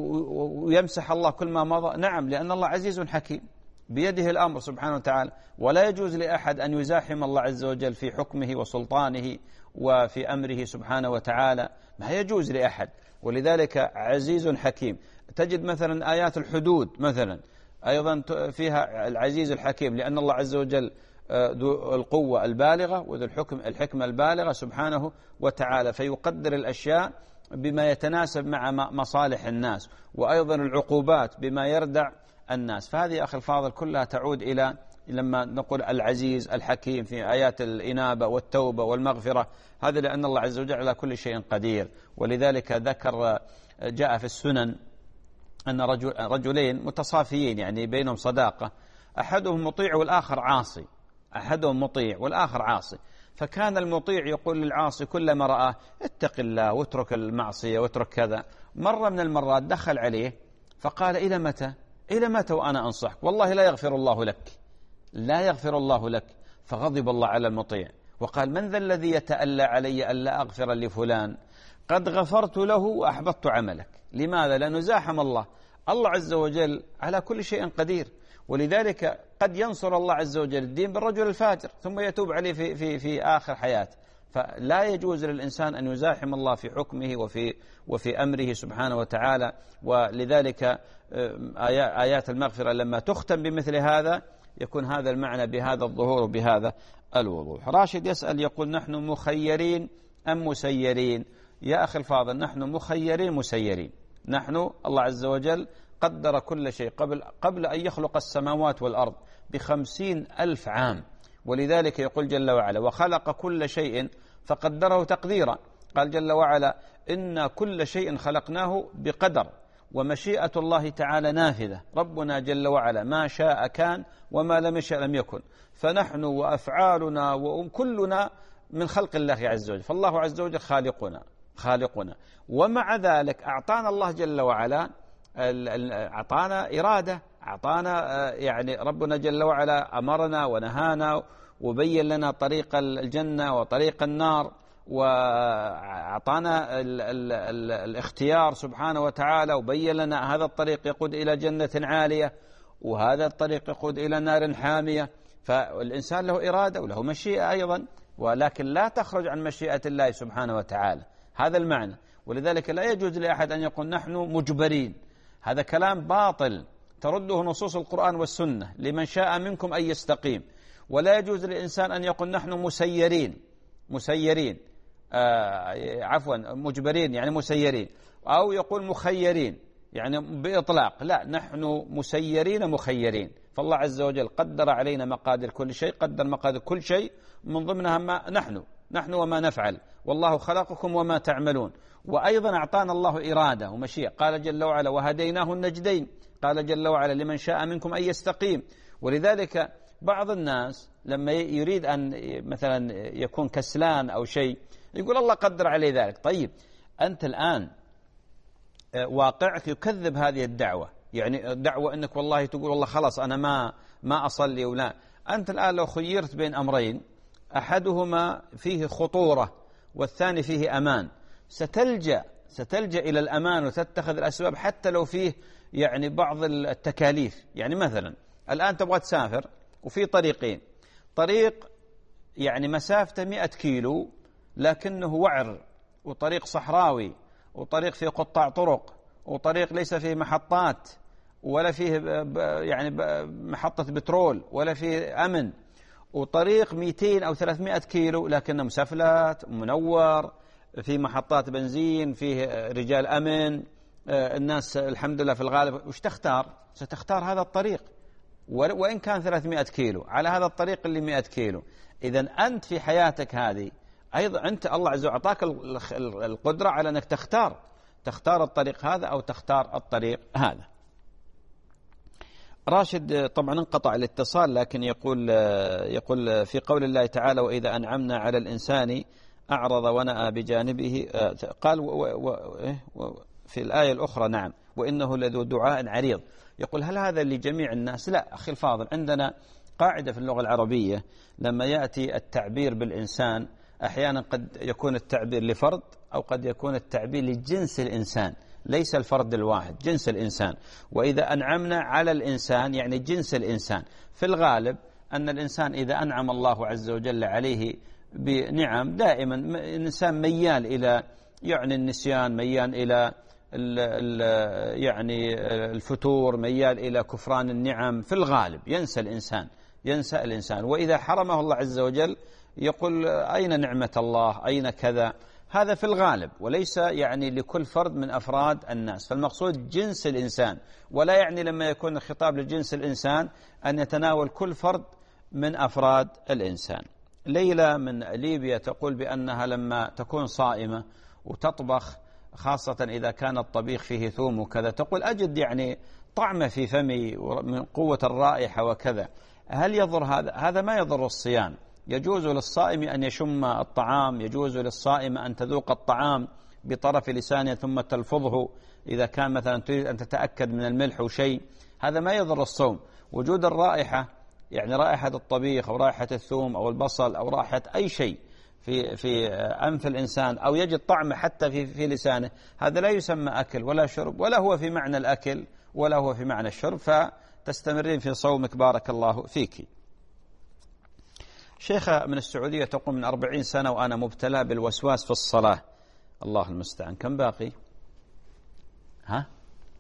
ويمسح الله كل ما مضى؟ نعم، لأن الله عزيز حكيم بيده الأمر سبحانه وتعالى، ولا يجوز لأحد أن يزاحم الله عز وجل في حكمه وسلطانه وفي أمره سبحانه وتعالى، ما يجوز لأحد. ولذلك عزيز حكيم. تجد مثلا آيات الحدود مثلا أيضا فيها العزيز الحكيم، لأن الله عز وجل ذو القوة البالغة وذو الحكم الحكمة البالغة سبحانه وتعالى، فيقدر الأشياء بما يتناسب مع مصالح الناس، وأيضا العقوبات بما يردع الناس. فهذه أخي الفاضل كلها تعود إلى لما نقول العزيز الحكيم في آيات الإنابة والتوبة والمغفرة، هذا لأن الله عز وجل على كل شيء قدير. ولذلك ذكر جاء في السنن أن رجل رجلين متصافيين يعني بينهم صداقة، أحدهم مطيع والآخر عاصي، أحدهم مطيع والآخر عاصي، فكان المطيع يقول للعاصي كلما رآه اتق الله واترك المعصية واترك كذا. مرة من المرات دخل عليه فقال إلى متى؟ إلى متى وأنا أنصحك؟ والله لا يغفر الله لك، لا يغفر الله لك. فغضب الله على المطيع وقال من ذا الذي يتألى علي ألا أغفر لفلان؟ قد غفرت له وأحبطت عملك. لماذا؟ لأنه زاحم الله. الله عز وجل على كل شيء قدير، ولذلك قد ينصر الله عز وجل الدين بالرجل الفاجر ثم يتوب عليه في, في, في آخر حياته. فلا يجوز للإنسان أن يزاحم الله في حكمه وفي, وفي أمره سبحانه وتعالى. ولذلك آيات المغفرة لما تختم بمثل هذا يكون هذا المعنى بهذا الظهور وبهذا الوضوح. راشد يسأل يقول نحن مخيرين أم مسيرين؟ يا أخي الفاضل نحن مخيرين مسيرين. نحن الله عز وجل قدر كل شيء قبل, قبل أن يخلق السماوات والأرض بخمسين ألف عام، ولذلك يقول جل وعلا وخلق كل شيء فقدره تقديرا. قال جل وعلا إن كل شيء خلقناه بقدر، ومشيئة الله تعالى نافذة. ربنا جل وعلا ما شاء كان وما لم يشاء لم يكن، فنحن وأفعالنا وكلنا من خلق الله عز وجل، فالله عز وجل خالقنا خالقنا ومع ذلك أعطانا الله جل وعلا أعطانا إرادة، أعطانا يعني ربنا جل وعلا أمرنا ونهانا وبين لنا طريق الجنة وطريق النار، وأعطانا ال ال ال الاختيار سبحانه وتعالى، وبين لنا هذا الطريق يقود إلى جنة عالية وهذا الطريق يقود إلى نار حامية. فالإنسان له إرادة وله مشيئة أيضا، ولكن لا تخرج عن مشيئة الله سبحانه وتعالى، هذا المعنى. ولذلك لا يجوز لأحد أن يقول نحن مجبرين، هذا كلام باطل ترده نصوص القرآن والسنة، لمن شاء منكم أن يستقيم. ولا يجوز للإنسان أن يقول نحن مسيرين مسيرين آه عفوا مجبرين يعني مسيرين، أو يقول مخيرين يعني بإطلاق، لا، نحن مسيرين مخيرين، فالله عز وجل قدر علينا مقادير كل شيء، قدر مقادير كل شيء من ضمنها ما نحن نحن وما نفعل، والله خلقكم وما تعملون. وأيضا أعطانا الله إرادة ومشيئة، قال جل وعلا وهديناه النجدين، قال جل وعلا لمن شاء منكم أن يستقيم. ولذلك بعض الناس لما يريد أن مثلا يكون كسلان أو شيء يقول الله قدر عليه ذلك. طيب أنت الآن واقعك يكذب هذه الدعوة، يعني الدعوة أنك والله تقول والله خلاص أنا ما ما أصلي ولا. أنت الآن لو خيرت بين أمرين أحدهما فيه خطورة والثاني فيه أمان، ستلجأ ستلجأ إلى الأمان وتتخذ الأسباب حتى لو فيه يعني بعض التكاليف. يعني مثلا الآن تبغى تسافر وفي طريقين، طريق يعني مسافته مئة كيلو لكنه وعر، وطريق صحراوي، وطريق فيه قطاع طرق، وطريق ليس فيه محطات ولا فيه يعني محطة بترول ولا فيه أمن، وطريق مئتين أو ثلاثمائة كيلو لكنه مسفلات منور، في محطات بنزين، فيه رجال أمن، الناس الحمد لله في الغالب. وش تختار؟ ستختار هذا الطريق وإن كان ثلاثمائة كيلو على هذا الطريق اللي مئة كيلو. إذن أنت في حياتك هذه أيضا أنت الله عز وجل أعطاك القدرة على أنك تختار تختار الطريق هذا أو تختار الطريق هذا. راشد طبعا انقطع الاتصال، لكن يقول يقول في قول الله تعالى وإذا أنعمنا على الإنسان أعرض ونأى بجانبه، قال في الآية الأخرى نعم وإنه لذو دعاء عريض. يقول هل هذا لجميع الناس؟ لا أخي الفاضل، عندنا قاعدة في اللغة العربية لما يأتي التعبير بالإنسان أحيانا قد يكون التعبير لفرد أو قد يكون التعبير لجنس الإنسان، ليس الفرد الواحد، جنس الإنسان. وإذا أنعمنا على الإنسان يعني جنس الإنسان. في الغالب أن الإنسان إذا أنعم الله عز وجل عليه بنعم دائما الإنسان ميال إلى يعني النسيان، ميال إلى ال ال يعني الفتور، ميال إلى كفران النعم. في الغالب ينسى الإنسان ينسى الإنسان وإذا حرمه الله عز وجل يقول أين نعمة الله، أين كذا. هذا في الغالب وليس يعني لكل فرد من أفراد الناس، فالمقصود جنس الإنسان. ولا يعني لما يكون الخطاب لجنس الإنسان أن يتناول كل فرد من أفراد الإنسان. ليلى من ليبيا تقول بأنها لما تكون صائمة وتطبخ خاصة إذا كان الطبيخ فيه ثوم وكذا، تقول أجد يعني طعمه في فمي من قوة الرائحة وكذا. هل يضر هذا؟ هذا ما يضر الصيام. يجوز للصائم أن يشم الطعام، يجوز للصائم أن تذوق الطعام بطرف لسانه ثم تلفظه إذا كان مثلا تريد أن تتأكد من الملح وشيء، هذا ما يضر الصوم. وجود الرائحة يعني رائحة الطبيخ أو رائحة الثوم أو البصل أو رائحة أي شيء في في أنف الإنسان أو يجد طعمه حتى في في لسانه، هذا لا يسمى أكل ولا شرب، ولا هو في معنى الأكل ولا هو في معنى الشرب، فتستمرين في صومك بارك الله فيك. شيخة من السعودية تقول من أربعين سنة وأنا مبتلى بالوسواس في الصلاة، الله المستعان. كم باقي؟ ها؟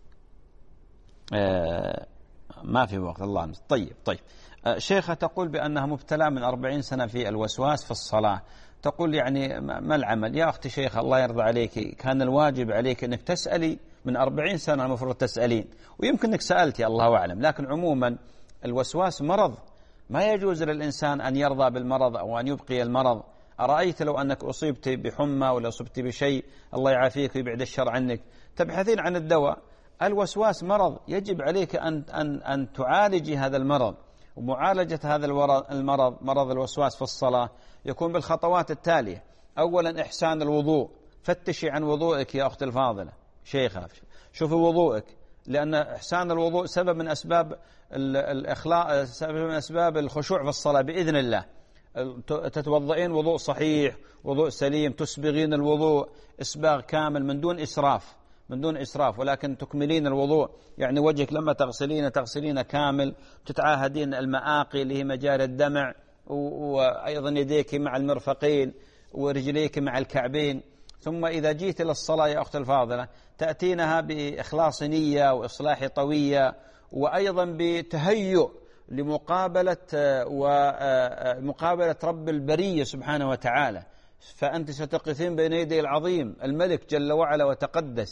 آه ما في وقت، الله المستعان. طيب طيب آه شيخة تقول بأنها مبتلى من أربعين سنة في الوسواس في الصلاة. تقول يعني ما العمل؟ يا أختي شيخة الله يرضى عليك، كان الواجب عليك أنك تسألي من أربعين سنة، المفروض تسألين، ويمكن أنك سألتي الله أعلم. لكن عموما الوسواس مرض، ما يجوز للإنسان أن يرضى بالمرض أو أن يبقي المرض. أرأيت لو أنك أصيبت بحمى ولا أصبت بشيء الله يعافيك ويبعد الشر عنك تبحثين عن الدواء. الوسواس مرض، يجب عليك أن, أن, أن تعالجي هذا المرض. ومعالجة هذا المرض مرض الوسواس في الصلاة يكون بالخطوات التالية. أولا إحسان الوضوء، فتشي عن وضوءك يا أخت الفاضلة شيخة، شوفي وضوءك، لأن إحسان الوضوء سبب من أسباب الإخلاء، سبب من أسباب الخشوع في الصلاة بإذن الله. تتوضئين وضوء صحيح، وضوء سليم، تسبغين الوضوء إسباغ كامل من دون إسراف من دون إسراف ولكن تكملين الوضوء، يعني وجهك لما تغسلين تغسلين كامل، تتعاهدين المآقي اللي هي مجاري الدمع، وأيضا يديك مع المرفقين ورجليك مع الكعبين. ثم إذا جيت إلى الصلاة يا أخت الفاضلة تأتينها بإخلاص نية وإصلاح طوية، وأيضا بتهيؤ لمقابلة ومقابلة رب البرية سبحانه وتعالى. فأنت ستقفين بين يدي العظيم الملك جل وعلا وتقدس،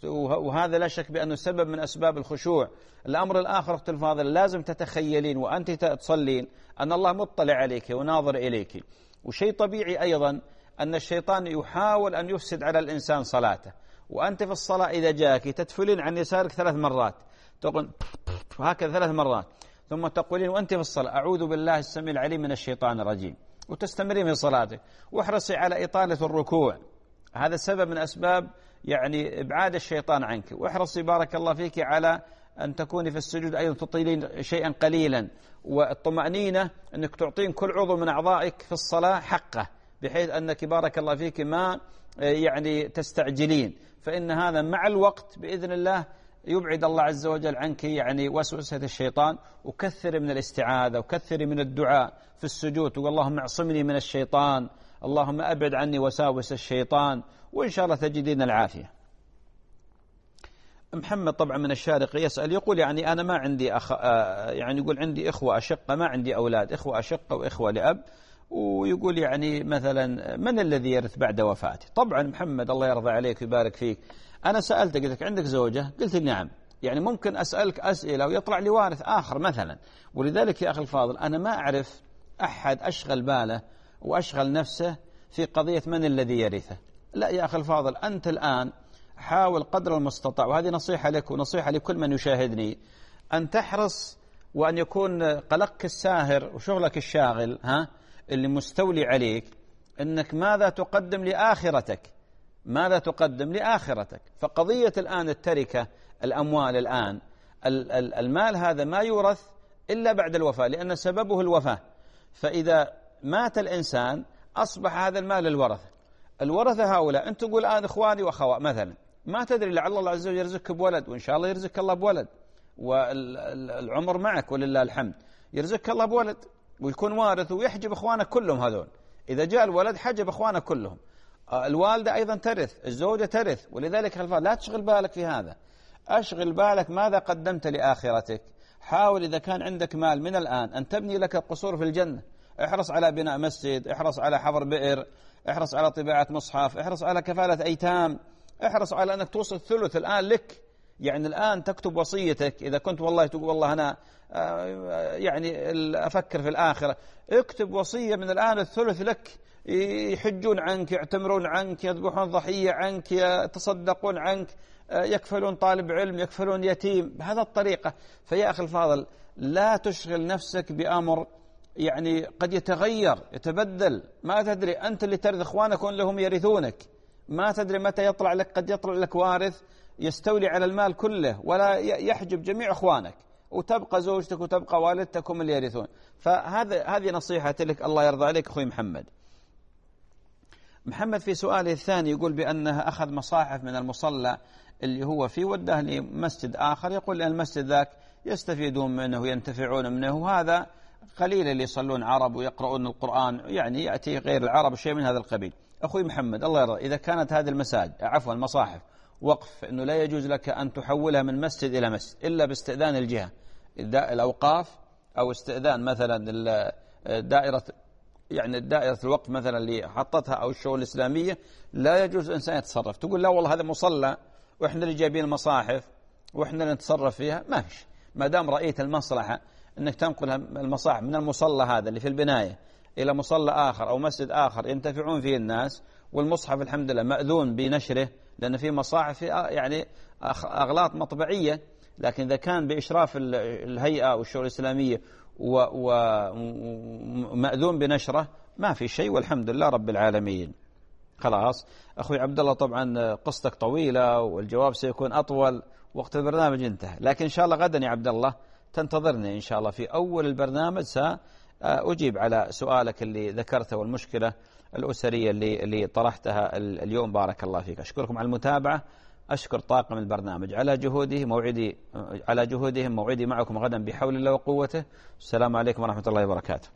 وهذا لا شك بأنه سبب من أسباب الخشوع. الأمر الآخر أختي الفاضلة، لازم تتخيلين وأنت تصلين أن الله مطلع عليك وناظر إليك. وشيء طبيعي أيضا أن الشيطان يحاول أن يفسد على الإنسان صلاته، وأنت في الصلاة إذا جاءك تتفلين عن يسارك ثلاث مرات، تقول هكذا ثلاث مرات، ثم تقولين وأنت في الصلاة أعوذ بالله السميع العليم من الشيطان الرجيم، وتستمرين في صلاتك. واحرصي على إطالة الركوع، هذا سبب من أسباب يعني إبعاد الشيطان عنك. واحرصي بارك الله فيك على أن تكوني في السجود أيضا تطيلين شيئا قليلا، والطمأنينة أنك تعطين كل عضو من أعضائك في الصلاة حقه، بحيث أنك بارك الله فيك ما يعني تستعجلين، فإن هذا مع الوقت بإذن الله يبعد الله عز وجل عنك يعني وسوسة الشيطان. وكثر من الاستعاذة وكثر من الدعاء في السجود، اللهم اعصمني من الشيطان، اللهم أبعد عني وساوس الشيطان، وإن شاء الله تجدين العافية. محمد طبعا من الشارقة يسأل يقول يعني أنا ما عندي أخ، يعني يقول عندي إخوة أشقة، ما عندي أولاد، إخوة أشقة وإخوة لأب، ويقول يعني مثلا من الذي يرث بعد وفاتي؟ طبعا محمد الله يرضى عليك ويبارك فيك، أنا سألتك قلت لك عندك زوجة؟ قلت لي نعم. يعني ممكن أسألك أسئلة ويطلع لي وارث آخر مثلا. ولذلك يا أخي الفاضل أنا ما أعرف أحد أشغل باله وأشغل نفسه في قضية من الذي يرثه. لا يا أخي الفاضل، أنت الآن حاول قدر المستطاع، وهذه نصيحة لك ونصيحة لكل من يشاهدني، أن تحرص وأن يكون قلقك الساهر وشغلك الشاغل ها اللي مستولي عليك أنك ماذا تقدم لآخرتك، ماذا تقدم لآخرتك. فقضية الآن التركة، الأموال الآن، المال هذا ما يورث إلا بعد الوفاة، لأن سببه الوفاة. فإذا مات الإنسان أصبح هذا المال الورثة. الورثة هؤلاء أنت تقول الآن إخواني وأخوات مثلا، ما تدري لعل الله عز وجل يرزقك بولد، وإن شاء الله يرزقك الله بولد، والعمر معك ولله الحمد، يرزقك الله بولد ويكون وارث ويحجب إخوانك كلهم هذول. إذا جاء الولد حجب إخوانك كلهم. الوالدة أيضا ترث، الزوجة ترث. ولذلك لا تشغل بالك في هذا، أشغل بالك ماذا قدمت لآخرتك. حاول إذا كان عندك مال من الآن أن تبني لك قصور في الجنة، احرص على بناء مسجد، احرص على حفر بئر، احرص على طباعة مصحف، احرص على كفالة أيتام، احرص على أنك توصل الثلث الآن لك. يعني الآن تكتب وصيتك، إذا كنت والله تقول والله أنا يعني أفكر في الآخرة، اكتب وصية من الآن الثلث لك، يحجون عنك، يعتمرون عنك، يذبحون ضحية عنك، يتصدقون عنك، يكفلون طالب علم، يكفلون يتيم، بهذا الطريقة. فيا أخي الفاضل لا تشغل نفسك بأمر يعني قد يتغير يتبدل، ما تدري أنت اللي ترث إخوانك لهم يرثونك، ما تدري متى يطلع لك، قد يطلع لك وارث يستولي على المال كله ولا يحجب جميع إخوانك، وتبقى زوجتك وتبقى والدتك هم اللي يرثون. فهذا هذه نصيحة لك، الله يرضى عليك أخوي محمد. محمد في سؤاله الثاني يقول بأنه أخذ مصاحف من المصلى اللي هو فيه وده لمسجد آخر، يقول لأن المسجد ذاك يستفيدون منه وينتفعون منه، وهذا قليل اللي يصلون عرب ويقرؤون القرآن، يعني يأتي غير العرب شيء من هذا القبيل. أخوي محمد الله يرضى، إذا كانت هذه المساجد عفوا المصاحف وقف، إنه لا يجوز لك أن تحولها من مسجد إلى مسجد إلا باستئذان الجهة، الأوقاف أو استئذان مثلا الدائرة، يعني دائرة الوقف مثلا اللي حطتها أو الشؤون الإسلامية، لا يجوز الإنسان يتصرف. تقول لا والله هذا مصلى وإحنا اللي جايبين المصاحف وإحنا اللي نتصرف فيها، ما فيش. ما دام رأيت المصلحة أنك تنقل المصاحف من المصلى هذا اللي في البناية إلى مصلى آخر أو مسجد آخر ينتفعون فيه الناس، والمصحف الحمد لله مأذون بنشره، لأن في مصاحف يعني أغلاط مطبعية، لكن إذا كان بإشراف الهيئة والشؤون الإسلامية ومأذون بنشره ما في شيء، والحمد لله رب العالمين. خلاص أخوي عبد الله، طبعا قصتك طويلة والجواب سيكون أطول، وقت البرنامج انتهى، لكن إن شاء الله غدا يا عبد الله تنتظرني إن شاء الله في أول البرنامج سأجيب على سؤالك اللي ذكرته والمشكلة الأسرية اللي اللي طرحتها اليوم. بارك الله فيك، أشكركم على المتابعة، أشكر طاقم البرنامج على جهوده موعدي على جهودهم موعدي معكم غدا بحول الله وقوته. السلام عليكم ورحمة الله وبركاته.